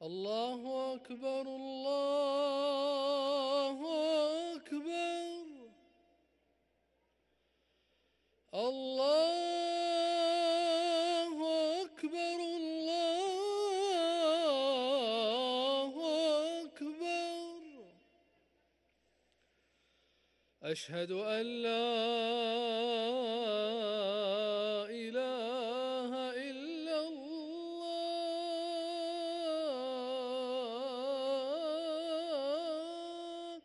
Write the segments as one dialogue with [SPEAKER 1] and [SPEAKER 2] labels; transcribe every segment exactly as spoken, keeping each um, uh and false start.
[SPEAKER 1] الله أكبر الله أكبر الله أكبر الله أكبر. أشهد أن لا إله إلا الله.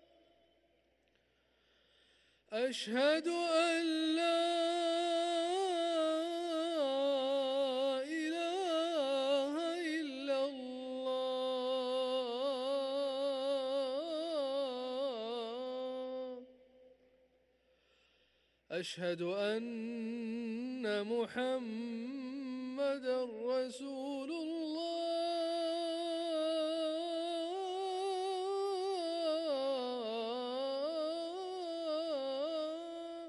[SPEAKER 1] أشهد أن لا إله إلا الله. أشهد أن محمدًا رسول الله.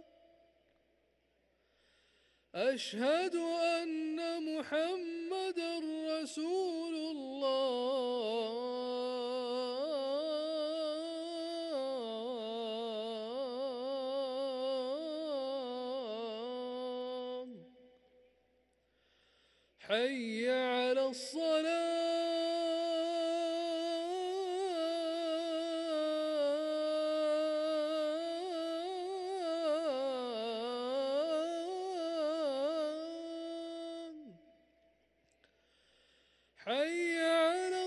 [SPEAKER 1] أشهد أن محمدًا رسول الله. حي على الصلاة. حي على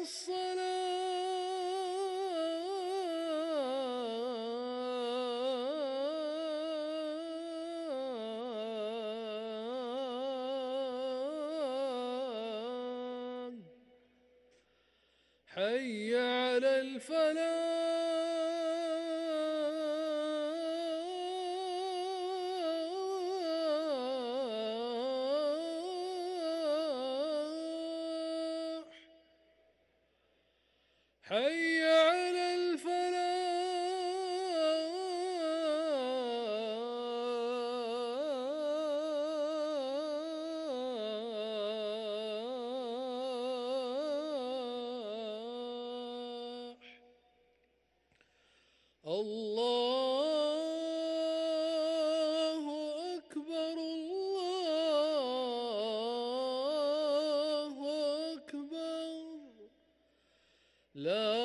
[SPEAKER 1] الصلاة. حي على الفلاح. حي على الفلاح. الله أكبر الله أكبر. لا